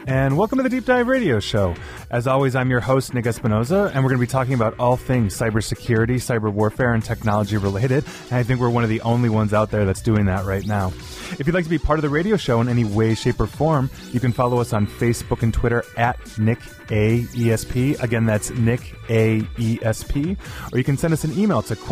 and welcome to the Deep Dive Radio Show. As always, I'm your host, Nick Espinoza, and we're going to be talking about all things cybersecurity, cyber warfare, and technology related, and I think we're one of the only ones out there that's doing that right now. If you'd like to be part of the radio show in any way, shape, or form, you can follow us on Facebook and Twitter at NickAESP. Again, that's NickAESP. Or you can send us an email to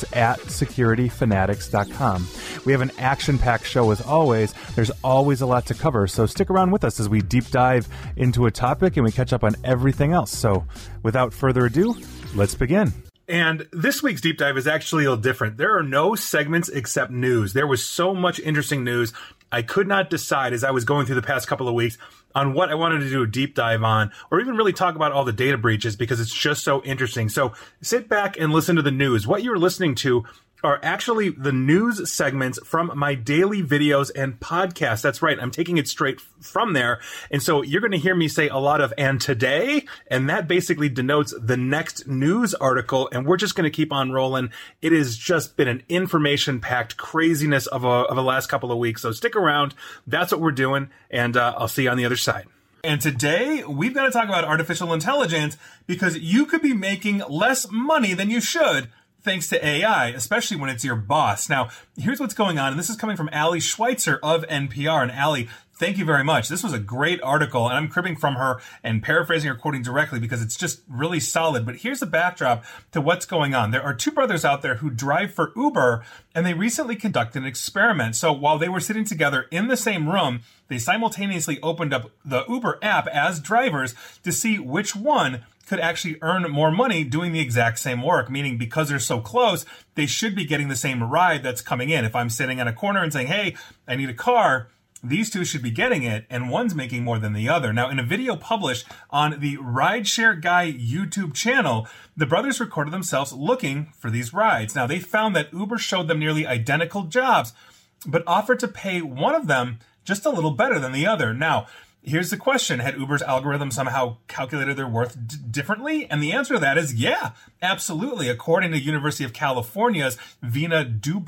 questions@securityfanatics.com. We have an action-packed show as always. There's always a lot to cover, so stick around with us as we deep dive into a topic and we catch up on everything else. So without further ado, let's begin. And this week's deep dive is actually a little different. There are no segments except news. There was so much interesting news. I could not decide as I was going through the past couple of weeks on what I wanted to do a deep dive on, or even really talk about all the data breaches because it's just so interesting. So sit back and listen to the news. What you're listening to are actually the news segments from my daily videos and podcasts. That's right. I'm taking it straight from there. And so you're going to hear me say a lot of "and today," and that basically denotes the next news article. And we're just going to keep on rolling. It has just been an information-packed craziness of a last couple of weeks. So stick around. That's what we're doing. And I'll see you on the other side. And today, we've got to talk about artificial intelligence because you could be making less money than you should thanks to AI, especially when it's your boss. Now, here's what's going on, and this is coming from Ali Schweitzer of NPR. And Ali, thank you very much. This was a great article, and I'm cribbing from her and paraphrasing or quoting directly because it's just really solid. But here's the backdrop to what's going on. There are two brothers out there who drive for Uber, and they recently conducted an experiment. So while they were sitting together in the same room, they simultaneously opened up the Uber app as drivers to see which one could actually earn more money doing the exact same work, meaning because they're so close, they should be getting the same ride that's coming in. If I'm sitting in a corner and saying, hey, I need a car, these two should be getting it, and one's making more than the other. Now, in a video published on the Rideshare Guy YouTube channel, the brothers recorded themselves looking for these rides. Now, they found that Uber showed them nearly identical jobs, but offered to pay one of them just a little better than the other. Now, here's the question. Had Uber's algorithm somehow calculated their worth differently? And the answer to that is yeah, absolutely. According to University of California's Veena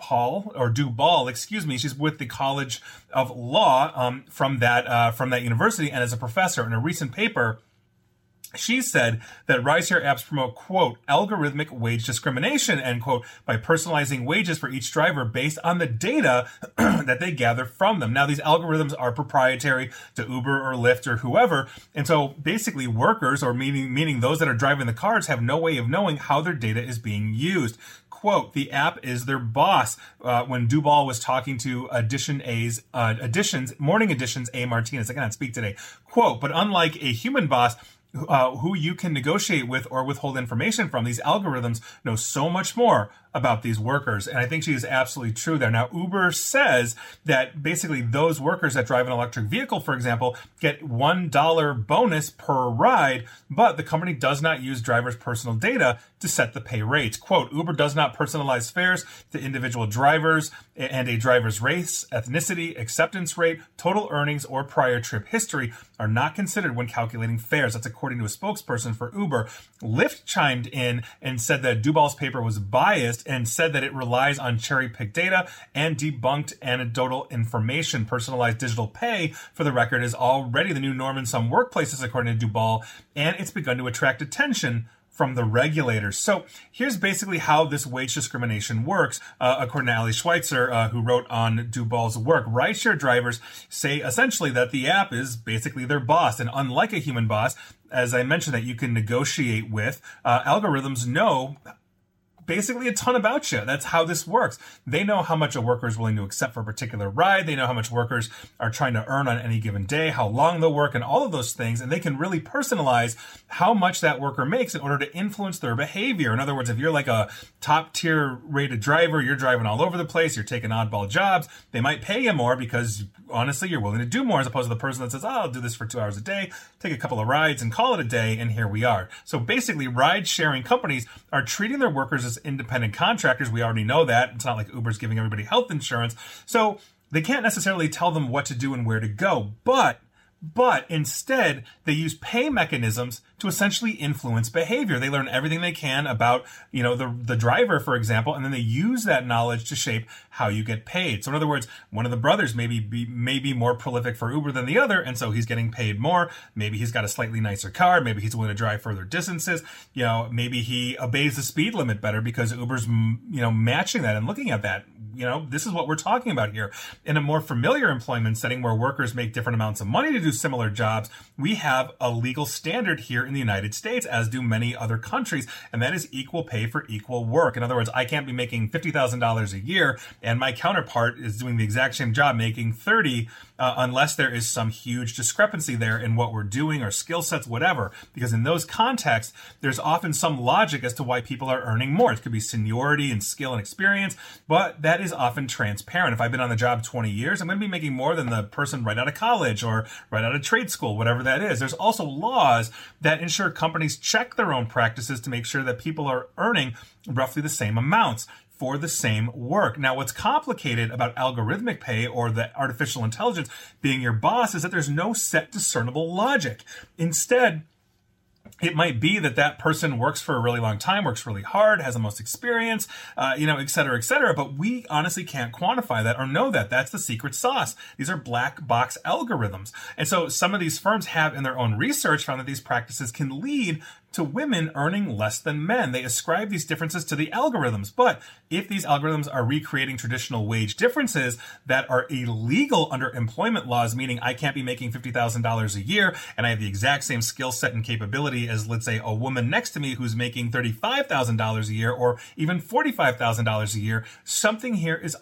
Dubal, she's with the College of Law from that university and as a professor in a recent paper. She said that rideshare apps promote, quote, algorithmic wage discrimination, end quote, by personalizing wages for each driver based on the data that they gather from them. Now, these algorithms are proprietary to Uber or Lyft or whoever. And so basically workers, or meaning those that are driving the cars, have no way of knowing how their data is being used. Quote, the app is their boss, when Dubal was talking to Morning Edition's A. Martinez. I cannot speak today. Quote, but unlike a human boss, who you can negotiate with or withhold information from, these algorithms know so much more about these workers. And I think she is absolutely true there. Now, Uber says that basically those workers that drive an electric vehicle, for example, get $1 bonus per ride, but the company does not use drivers' personal data to set the pay rates. Quote, Uber does not personalize fares to individual drivers, and a driver's race, ethnicity, acceptance rate, total earnings, or prior trip history are not considered when calculating fares. That's according to a spokesperson for Uber. Lyft chimed in and said that Dubal's paper was biased and said that it relies on cherry-picked data and debunked anecdotal information. Personalized digital pay, for the record, is already the new norm in some workplaces, according to Dubal, and it's begun to attract attention from the regulators. So here's basically how this wage discrimination works, according to Ali Schweitzer, who wrote on Dubal's work. Rideshare drivers say essentially that the app is basically their boss, and unlike a human boss, as I mentioned, that you can negotiate with, algorithms know basically a ton about you. That's how this works. They know how much a worker is willing to accept for a particular ride. They know how much workers are trying to earn on any given day, how long they'll work, and all of those things. And they can really personalize how much that worker makes in order to influence their behavior. In other words, if you're like a top tier rated driver, you're driving all over the place, you're taking oddball jobs, they might pay you more because honestly, you're willing to do more, as opposed to the person that says, I'll do this for 2 hours a day, take a couple of rides and call it a day. And here we are. So basically, ride sharing companies are treating their workers as independent contractors. We already know that. It's not like Uber's giving everybody health insurance. So they can't necessarily tell them what to do and where to go, but But instead, they use pay mechanisms to essentially influence behavior. They learn everything they can about, the driver, for example, and then they use that knowledge to shape how you get paid. So in other words, one of the brothers may be more prolific for Uber than the other, and so he's getting paid more. Maybe he's got a slightly nicer car. Maybe he's willing to drive further distances. Maybe he obeys the speed limit better because Uber's, matching that and looking at that. This is what we're talking about here. In a more familiar employment setting where workers make different amounts of money to do similar jobs, we have a legal standard here in the United States, as do many other countries, and that is equal pay for equal work. In other words, I can't be making $50,000 a year and my counterpart is doing the exact same job making 30 unless there is some huge discrepancy there in what we're doing or skill sets, whatever. Because in those contexts, there's often some logic as to why people are earning more. It could be seniority and skill and experience, but that is often transparent. If I've been on the job 20 years, I'm going to be making more than the person right out of college or right out of trade school, whatever that is. There's also laws that ensure companies check their own practices to make sure that people are earning roughly the same amounts for the same work. Now, what's complicated about algorithmic pay or the artificial intelligence being your boss is that there's no set discernible logic. Instead, it might be that person works for a really long time, works really hard, has the most experience, et cetera, but we honestly can't quantify that or know that. That's the secret sauce. These are black box algorithms. And so some of these firms have in their own research found that these practices can lead to women earning less than men. They ascribe these differences to the algorithms. But if these algorithms are recreating traditional wage differences that are illegal under employment laws, meaning I can't be making $50,000 a year and I have the exact same skill set and capability as, let's say, a woman next to me who's making $35,000 a year or even $45,000 a year, something here is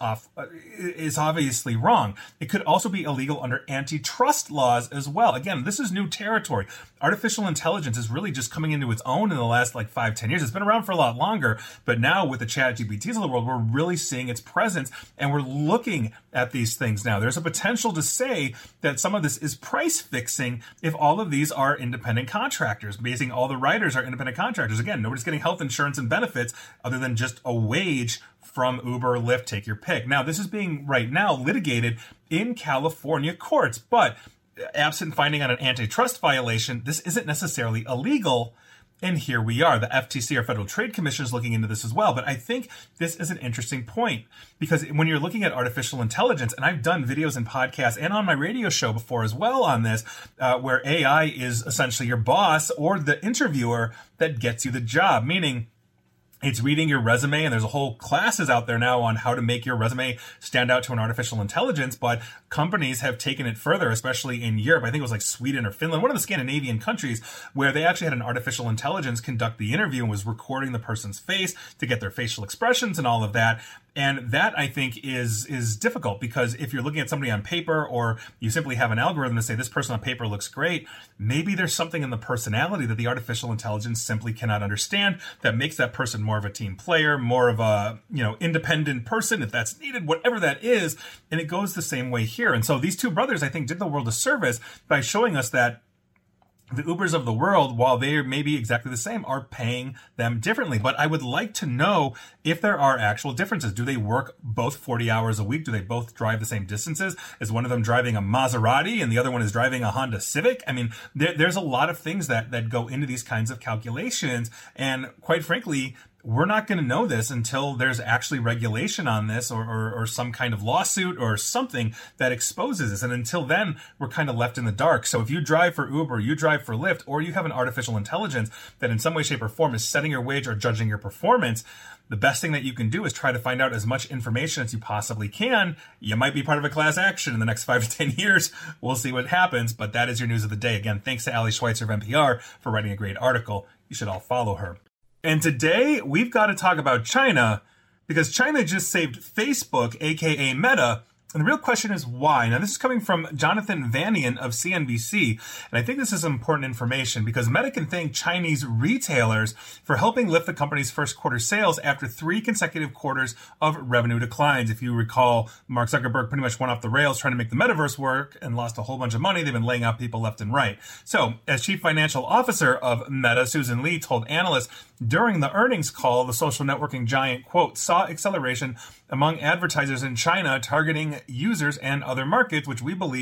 obviously wrong. It could also be illegal under antitrust laws as well. Again, this is new territory. Artificial intelligence is really just coming into its own in the last 5-10 years. It's been around for a lot longer, but now with the ChatGPTs of the world, we're really seeing its presence and we're looking at these things now. There's a potential to say that some of this is price fixing if all of these are independent contractors. Basically, all the writers are independent contractors. Again, nobody's getting health insurance and benefits other than just a wage from Uber, Lyft, take your pick. Now, this is being right now litigated in California courts, but absent finding out an antitrust violation, this isn't necessarily illegal. And here we are. The FTC, or Federal Trade Commission, is looking into this as well. But I think this is an interesting point because when you're looking at artificial intelligence, and I've done videos and podcasts and on my radio show before as well on this, where AI is essentially your boss or the interviewer that gets you the job, meaning it's reading your resume, and there's a whole classes out there now on how to make your resume stand out to an artificial intelligence, but companies have taken it further, especially in Europe. I think it was Sweden or Finland, one of the Scandinavian countries, where they actually had an artificial intelligence conduct the interview and was recording the person's face to get their facial expressions and all of that. And that, I think, is difficult because if you're looking at somebody on paper or you simply have an algorithm to say this person on paper looks great, maybe there's something in the personality that the artificial intelligence simply cannot understand that makes that person more of a team player, more of a, independent person if that's needed, whatever that is. And it goes the same way here. And so these two brothers, I think, did the world a service by showing us that the Ubers of the world, while they may be exactly the same, are paying them differently. But I would like to know if there are actual differences. Do they work both 40 hours a week? Do they both drive the same distances? Is one of them driving a Maserati and the other one is driving a Honda Civic? I mean, there's a lot of things that go into these kinds of calculations. And quite frankly, we're not going to know this until there's actually regulation on this or some kind of lawsuit or something that exposes this. And until then, we're kind of left in the dark. So if you drive for Uber, you drive for Lyft, or you have an artificial intelligence that in some way, shape, or form is setting your wage or judging your performance, the best thing that you can do is try to find out as much information as you possibly can. You might be part of a class action in the next 5 to 10 years. We'll see what happens, but that is your news of the day. Again, thanks to Ali Schweitzer of NPR for writing a great article. You should all follow her. And today, we've got to talk about China, because China just saved Facebook, aka Meta. And the real question is why? Now, this is coming from Jonathan Vanian of CNBC. And I think this is important information because Meta can thank Chinese retailers for helping lift the company's first quarter sales after 3 consecutive quarters of revenue declines. If you recall, Mark Zuckerberg pretty much went off the rails trying to make the metaverse work and lost a whole bunch of money. They've been laying off people left and right. So, as chief financial officer of Meta, Susan Li told analysts during the earnings call, the social networking giant, quote, saw acceleration among advertisers in China targeting users and other markets, which we believe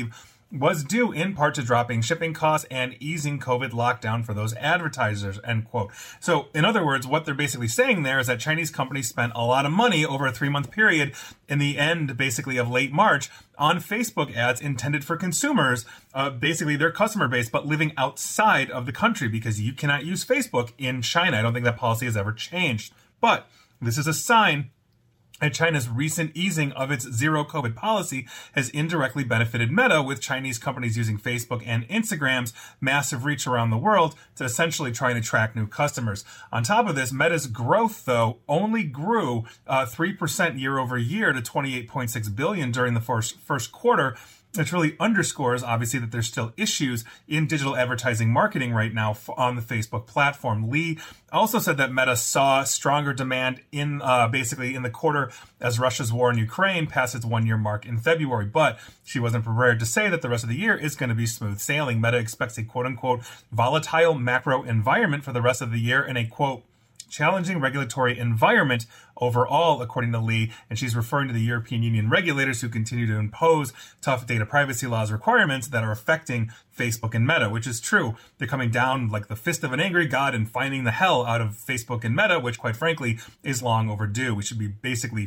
was due in part to dropping shipping costs and easing COVID lockdown for those advertisers, end quote. So in other words, what they're basically saying there is that Chinese companies spent a lot of money over a 3-month period in the end, basically of late March, on Facebook ads intended for consumers, basically their customer base, but living outside of the country because you cannot use Facebook in China. I don't think that policy has ever changed. But this is a sign that China's recent easing of its zero COVID policy has indirectly benefited Meta, with Chinese companies using Facebook and Instagram's massive reach around the world to essentially try and attract new customers. On top of this, Meta's growth, though, only grew 3% year over year to $28.6 billion during the first quarter, which really underscores, obviously, that there's still issues in digital advertising marketing right now on the Facebook platform. Lee also said that Meta saw stronger demand in basically in the quarter as Russia's war in Ukraine passed its 1-year mark in February. But she wasn't prepared to say that the rest of the year is going to be smooth sailing. Meta expects a quote-unquote volatile macro environment for the rest of the year and a quote challenging regulatory environment overall, according to Lee, and she's referring to the European Union regulators who continue to impose tough data privacy laws requirements that are affecting Facebook and Meta, which is true. They're coming down like the fist of an angry god and finding the hell out of Facebook and Meta, which quite frankly is long overdue. We should be basically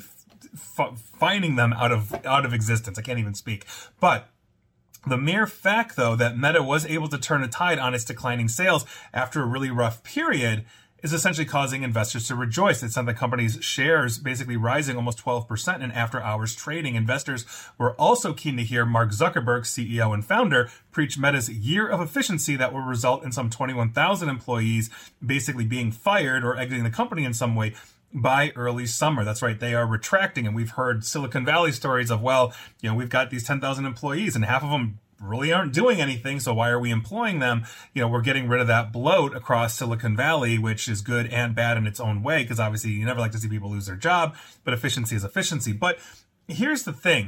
finding them out of existence. I can't even speak. But the mere fact, though, that Meta was able to turn a tide on its declining sales after a really rough period is essentially causing investors to rejoice. It sent the company's shares basically rising almost 12% in after-hours trading. Investors were also keen to hear Mark Zuckerberg, CEO and founder, preach Meta's year of efficiency that will result in some 21,000 employees basically being fired or exiting the company in some way by early summer. That's right, they are retracting. And we've heard Silicon Valley stories of, well, we've got these 10,000 employees and half of them really aren't doing anything, so why are we employing them? We're getting rid of that bloat across Silicon Valley, which is good and bad in its own way, because obviously you never like to see people lose their job, but efficiency is efficiency. But here's the thing.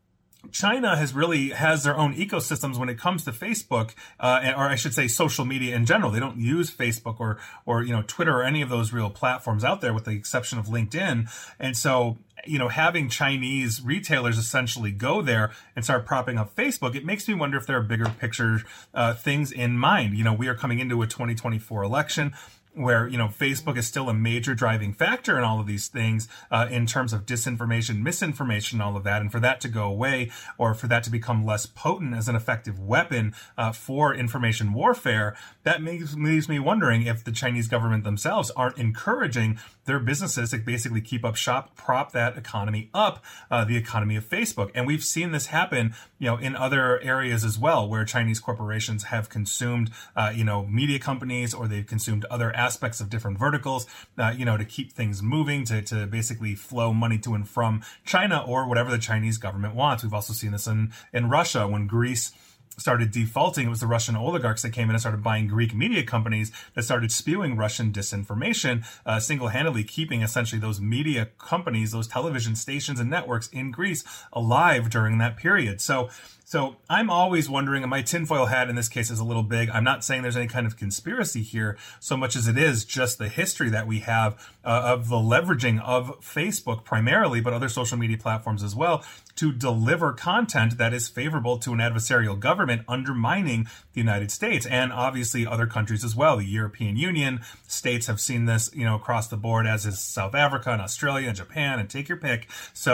China has their own ecosystems when it comes to Facebook, or I should say social media in general. They don't use Facebook or Twitter or any of those real platforms out there with the exception of LinkedIn. And so, having Chinese retailers essentially go there and start propping up Facebook, it makes me wonder if there are bigger picture things in mind. We are coming into a 2024 election where, Facebook is still a major driving factor in all of these things in terms of disinformation, misinformation, all of that. And for that to go away or for that to become less potent as an effective weapon for information warfare, that leaves me wondering if the Chinese government themselves aren't encouraging their businesses to basically keep up shop, prop that economy up, the economy of Facebook. And we've seen this happen, in other areas as well, where Chinese corporations have consumed, media companies, or they've consumed other aspects of different verticals, to keep things moving, to basically flow money to and from China or whatever the Chinese government wants. We've also seen this in Russia when Greece started defaulting. It was the Russian oligarchs that came in and started buying Greek media companies that started spewing Russian disinformation, single-handedly keeping essentially those media companies, those television stations and networks in Greece alive during that period. So I'm always wondering, and my tinfoil hat in this case is a little big. I'm not saying there's any kind of conspiracy here so much as it is just the history that we have of the leveraging of Facebook primarily, but other social media platforms as well, to deliver content that is favorable to an adversarial government, undermining the United States and obviously other countries as well. The European Union states have seen this, across the board, as is South Africa and Australia and Japan, and take your pick.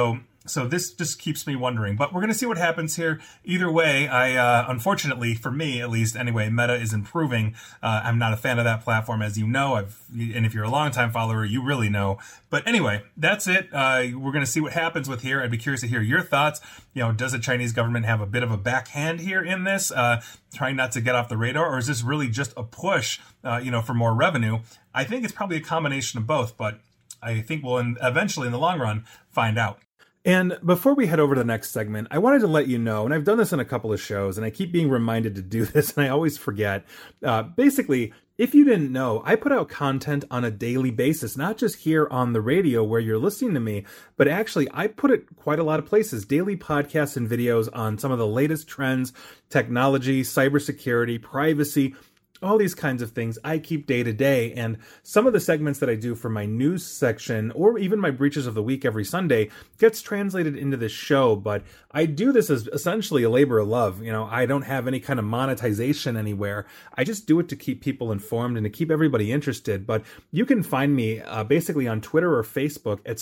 So this just keeps me wondering, but we're going to see what happens here. Either way, unfortunately for me, at least anyway, Meta is improving. I'm not a fan of that platform, as you know, and if you're a longtime follower, you really know. But anyway, that's it. We're going to see what happens with here. I'd be curious to hear your thoughts. Does the Chinese government have a bit of a backhand here in this, trying not to get off the radar, or is this really just a push, for more revenue? I think it's probably a combination of both, but I think we'll eventually, in the long run, find out. And before we head over to the next segment, I wanted to let you know, and I've done this in a couple of shows, and I keep being reminded to do this, and I always forget. Basically, if you didn't know, I put out content on a daily basis, not just here on the radio where you're listening to me, but actually I put it quite a lot of places, daily podcasts and videos on some of the latest trends, technology, cybersecurity, privacy, all these kinds of things I keep day to day. And some of the segments that I do for my news section, or even my Breaches of the Week every Sunday, gets translated into this show. But I do this as essentially a labor of love. I don't have any kind of monetization anywhere. I just do it to keep people informed and to keep everybody interested. But you can find me basically on Twitter or Facebook at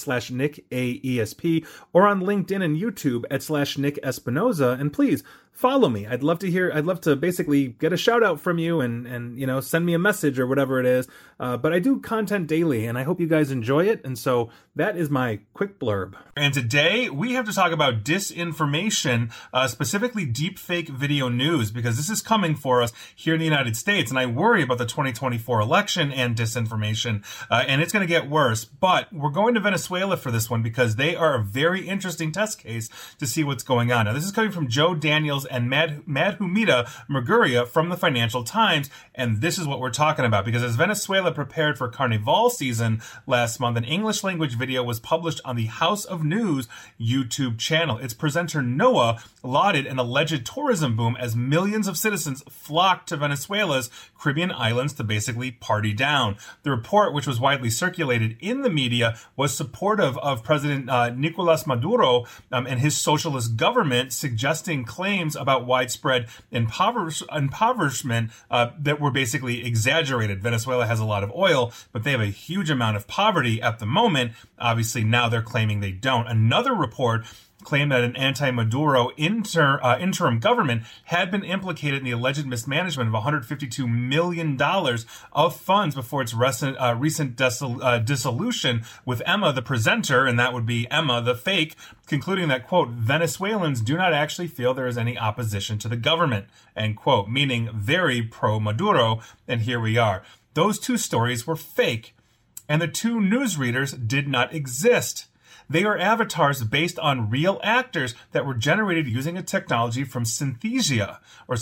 /NickAESP, or on LinkedIn and YouTube at /NickEspinoza. And please follow me. I'd love to basically get a shout out from you and send me a message or whatever it is. But I do content daily, and I hope you guys enjoy it. And so that is my quick blurb. And today we have to talk about disinformation, specifically deepfake video news, because this is coming for us here in the United States. And I worry about the 2024 election and disinformation, and it's going to get worse. But we're going to Venezuela for this one because they are a very interesting test case to see what's going on. Now, this is coming from Joe Daniels and Madhumita Murguria from the Financial Times, and this is what we're talking about. Because as Venezuela prepared for Carnival season last month, an English language video was published on the House of News YouTube channel. Its presenter Noah lauded an alleged tourism boom as millions of citizens flocked to Venezuela's Caribbean islands to basically party down. The report, which was widely circulated in the media, was supportive of President Nicolas Maduro and his socialist government, suggesting claims about widespread impoverishment that were basically exaggerated. Venezuela has a lot of oil, but they have a huge amount of poverty at the moment. Obviously, now they're claiming they don't. Another report claimed that an anti-Maduro interim government had been implicated in the alleged mismanagement of $152 million of funds before its recent dissolution, with Emma, the presenter, and that would be Emma, the fake, concluding that, quote, Venezuelans do not actually feel there is any opposition to the government, end quote, meaning very pro-Maduro, and here we are. Those two stories were fake, and the two newsreaders did not exist. They are avatars based on real actors that were generated using a technology from Synthesia.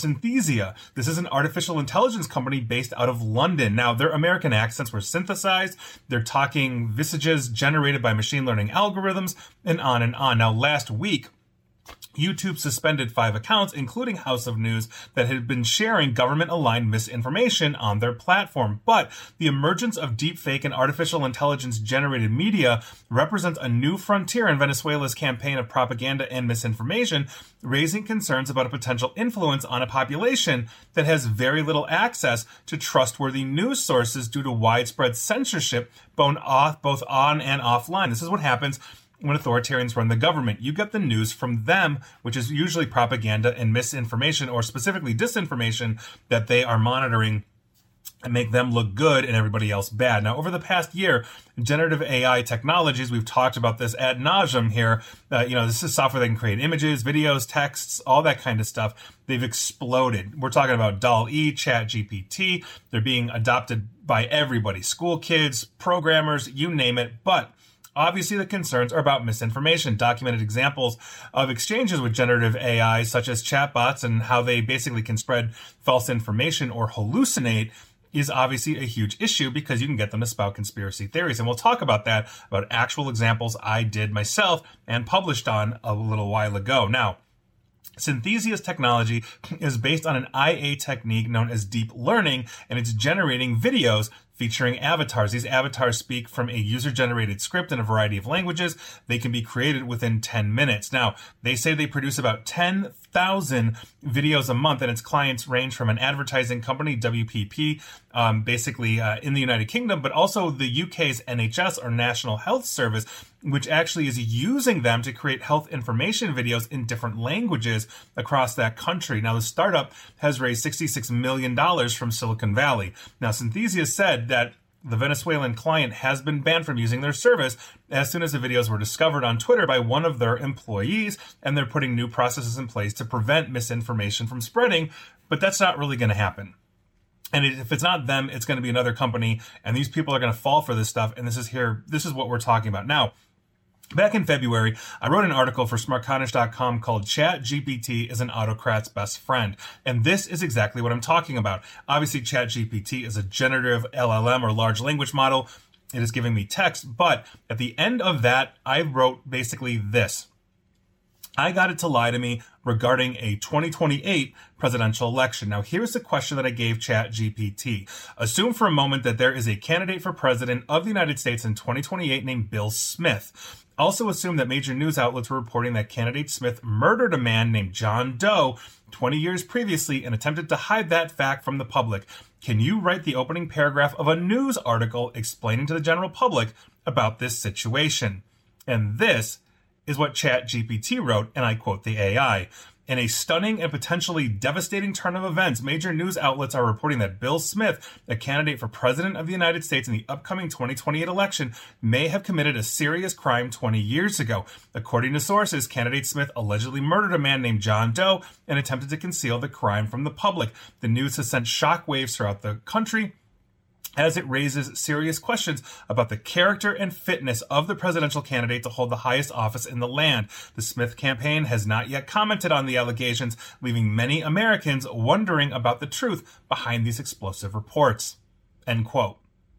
This is an artificial intelligence company based out of London. Now, their American accents were synthesized. They're talking visages generated by machine learning algorithms, and on and on. Now, last week, YouTube suspended 5 accounts, including House of News, that had been sharing government-aligned misinformation on their platform. But the emergence of deepfake and artificial intelligence-generated media represents a new frontier in Venezuela's campaign of propaganda and misinformation, raising concerns about a potential influence on a population that has very little access to trustworthy news sources due to widespread censorship, both on and offline. This is what happens when authoritarians run the government. You get the news from them, which is usually propaganda and misinformation, or specifically disinformation, that they are monitoring and make them look good and everybody else bad. Now, over the past year, generative AI technologies, we've talked about this ad nauseum here. This is software that can create images, videos, texts, all that kind of stuff. They've exploded. We're talking about DALL-E, ChatGPT. They're being adopted by everybody, school kids, programmers, you name it. But obviously, the concerns are about misinformation. Documented examples of exchanges with generative AI, such as chatbots, and how they basically can spread false information or hallucinate, is obviously a huge issue because you can get them to spout conspiracy theories. And we'll talk about that, about actual examples I did myself and published on a little while ago. Now, Synthesia's technology is based on an IA technique known as deep learning, and it's generating videos featuring avatars. These avatars speak from a user-generated script in a variety of languages. They can be created within 10 minutes. Now, they say they produce about 10,000 videos a month, and its clients range from an advertising company, WPP, in the United Kingdom, but also the UK's NHS, or National Health Service, which actually is using them to create health information videos in different languages across that country. Now, the startup has raised $66 million from Silicon Valley. Now, Synthesia said that the Venezuelan client has been banned from using their service as soon as the videos were discovered on Twitter by one of their employees, and they're putting new processes in place to prevent misinformation from spreading, but that's not really going to happen. And if it's not them, it's going to be another company, and these people are going to fall for this stuff, and this is what we're talking about. Now, back in February, I wrote an article for smartcottage.com called ChatGPT is an autocrat's best friend. And this is exactly what I'm talking about. Obviously, ChatGPT is a generative LLM, or large language model. It is giving me text, but at the end of that, I wrote basically this. I got it to lie to me regarding a 2028 presidential election. Now, here's the question that I gave ChatGPT. Assume for a moment that there is a candidate for president of the United States in 2028 named Bill Smith. Also assume that major news outlets were reporting that candidate Smith murdered a man named John Doe 20 years previously and attempted to hide that fact from the public. Can you write the opening paragraph of a news article explaining to the general public about this situation? And this is what ChatGPT wrote, and I quote the AI. In a stunning and potentially devastating turn of events, major news outlets are reporting that Bill Smith, a candidate for president of the United States in the upcoming 2028 election, may have committed a serious crime 20 years ago. According to sources, candidate Smith allegedly murdered a man named John Doe and attempted to conceal the crime from the public. The news has sent shockwaves throughout the country, as it raises serious questions about the character and fitness of the presidential candidate to hold the highest office in the land. The Smith campaign has not yet commented on the allegations, leaving many Americans wondering about the truth behind these explosive reports. End quote.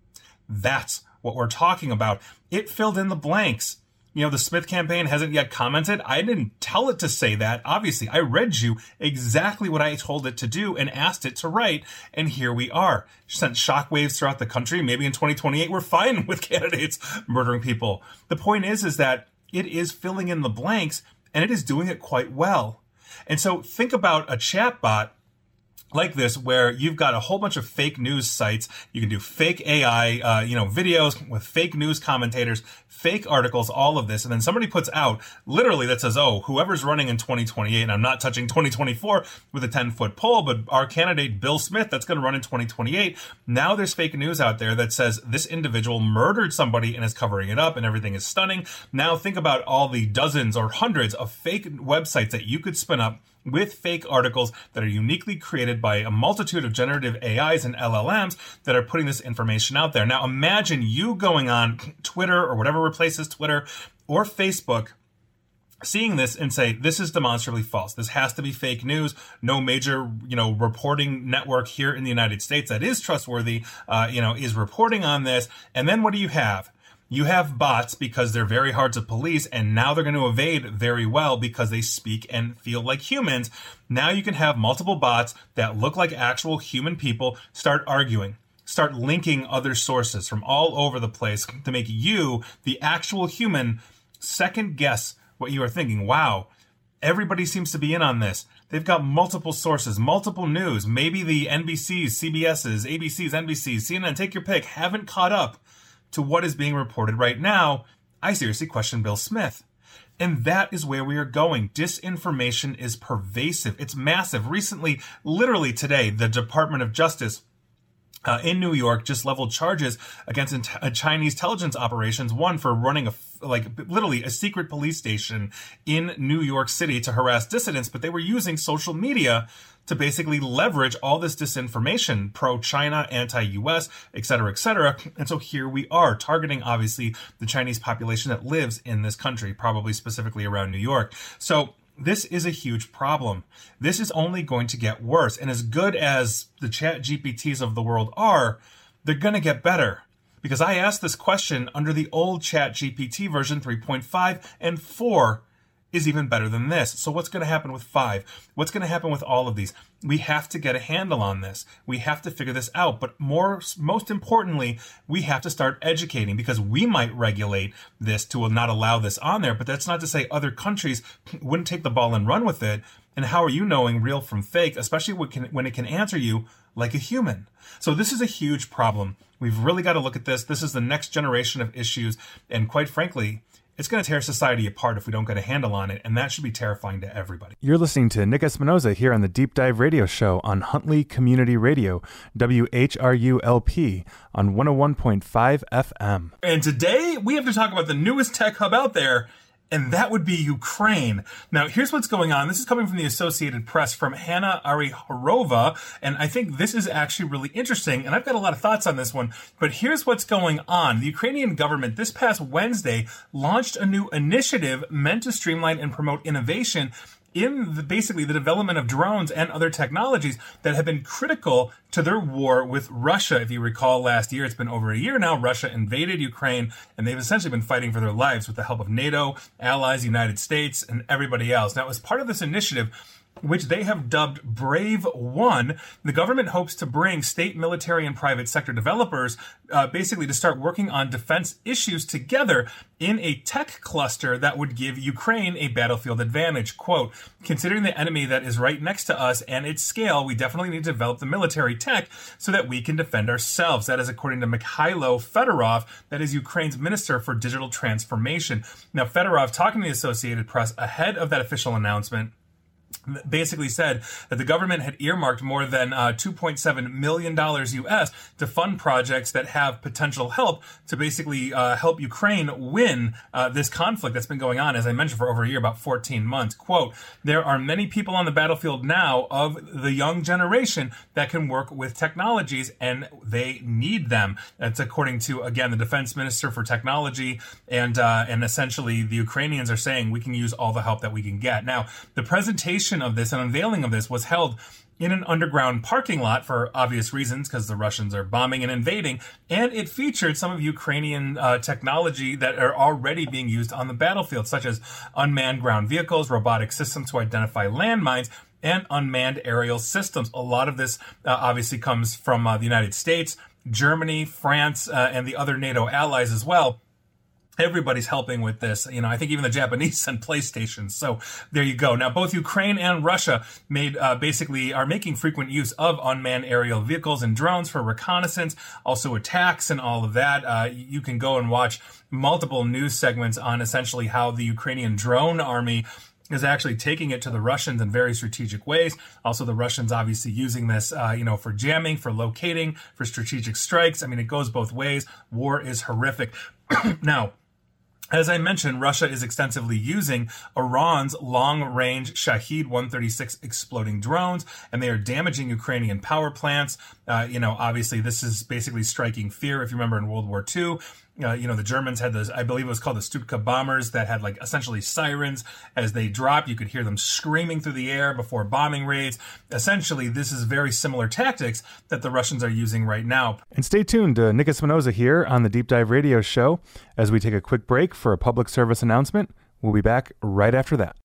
That's what we're talking about. It filled in the blanks. You know, the Smith campaign hasn't yet commented. I didn't tell it to say that. Obviously, I read you exactly what I told it to do and asked it to write, and here we are. Sent shockwaves throughout the country. Maybe in 2028, we're fine with candidates murdering people. The point is that it is filling in the blanks, and it is doing it quite well. And so think about a chatbot like this, where you've got a whole bunch of fake news sites. You can do fake AI, videos with fake news commentators, fake articles, all of this. And then somebody puts out literally that says, oh, whoever's running in 2028, and I'm not touching 2024 with a 10-foot pole, but our candidate, Bill Smith, that's going to run in 2028. Now there's fake news out there that says this individual murdered somebody and is covering it up and everything is stunning. Now think about all the dozens or hundreds of fake websites that you could spin up with fake articles that are uniquely created by a multitude of generative AIs and LLMs that are putting this information out there. Now imagine you going on Twitter or whatever replaces Twitter or Facebook, seeing this and say, this is demonstrably false. This has to be fake news. No major, reporting network here in the United States that is trustworthy, is reporting on this. And then what do you have? You have bots because they're very hard to police, and now they're going to evade very well because they speak and feel like humans. Now you can have multiple bots that look like actual human people start arguing, start linking other sources from all over the place to make you, the actual human, second guess what you are thinking. Wow, everybody seems to be in on this. They've got multiple sources, multiple news. Maybe the NBCs, CBSs, ABCs, NBCs, CNN, take your pick, haven't caught up to what is being reported right now. I seriously question Bill Smith. And that is where we are going. Disinformation is pervasive. It's massive. Recently, literally today, the Department of Justice in New York just leveled charges against Chinese intelligence operations, one for running literally a secret police station in New York City to harass dissidents, but they were using social media to basically leverage all this disinformation, pro-China, anti-US, et cetera, et cetera. And so here we are, targeting, obviously, the Chinese population that lives in this country, probably specifically around New York. So this is a huge problem. This is only going to get worse. And as good as the ChatGPTs of the world are, they're going to get better. Because I asked this question under the old ChatGPT version 3.5, and 4 is even better than this. So what's going to happen with 5? What's going to happen with all of these? We have to get a handle on this. We have to figure this out. But most importantly, we have to start educating, because we might regulate this to not allow this on there. But that's not to say other countries wouldn't take the ball and run with it. And how are you knowing real from fake, especially when it can answer you like a human? So this is a huge problem. We've really got to look at this. This is the next generation of issues. And quite frankly, it's going to tear society apart if we don't get a handle on it, and that should be terrifying to everybody. You're listening to Nick Espinoza here on the Deep Dive Radio Show on Huntley Community Radio, WHRU-LP, on 101.5 FM. And today, we have to talk about the newest tech hub out there, and that would be Ukraine. Now, here's what's going on. This is coming from the Associated Press from Hanna Arihorova, and I think this is actually really interesting, and I've got a lot of thoughts on this one, but here's what's going on. The Ukrainian government this past Wednesday launched a new initiative meant to streamline and promote innovation in basically the development of drones and other technologies that have been critical to their war with Russia. If you recall last year, it's been over a year now, Russia invaded Ukraine, and they've essentially been fighting for their lives with the help of NATO, allies, United States, and everybody else. Now, as part of this initiative, which they have dubbed Brave One, the government hopes to bring state, military, and private sector developers basically to start working on defense issues together in a tech cluster that would give Ukraine a battlefield advantage. Quote, considering the enemy that is right next to us and its scale, we definitely need to develop the military tech so that we can defend ourselves. That is according to Mikhailo Fedorov, that is Ukraine's Minister for Digital Transformation. Now, Fedorov, talking to the Associated Press ahead of that official announcement, basically said that the government had earmarked more than $2.7 million US to fund projects that have potential help to basically help Ukraine win this conflict that's been going on, as I mentioned, for over a year, about 14 months. Quote, there are many people on the battlefield now of the young generation that can work with technologies, and they need them. That's according to, again, the Defense Minister for Technology, and essentially the Ukrainians are saying we can use all the help that we can get. Now, the presentation of this and unveiling of this was held in an underground parking lot for obvious reasons, because the Russians are bombing and invading, and it featured some of Ukrainian technology that are already being used on the battlefield, such as unmanned ground vehicles, robotic systems to identify landmines, and unmanned aerial systems. A lot of this obviously comes from the United States, Germany, France, and the other NATO allies as well. Everybody's helping with this. You know, I think even the Japanese send PlayStations. So there you go. Now, both Ukraine and Russia are making frequent use of unmanned aerial vehicles and drones for reconnaissance, also attacks and all of that. You can go and watch multiple news segments on essentially how the Ukrainian drone army is actually taking it to the Russians in very strategic ways. Also, the Russians obviously using this, for jamming, for locating, for strategic strikes. I mean, it goes both ways. War is horrific. Now, as I mentioned, Russia is extensively using Iran's long-range Shahed-136 exploding drones, and they are damaging Ukrainian power plants. Obviously, this is basically striking fear. If you remember in World War II, the Germans had those, I believe it was called the Stuka bombers, that had essentially sirens. As they dropped, you could hear them screaming through the air before bombing raids. Essentially, this is very similar tactics that the Russians are using right now. And stay tuned to Nick Espinosa here on the Deep Dive Radio Show as we take a quick break for a public service announcement. We'll be back right after that.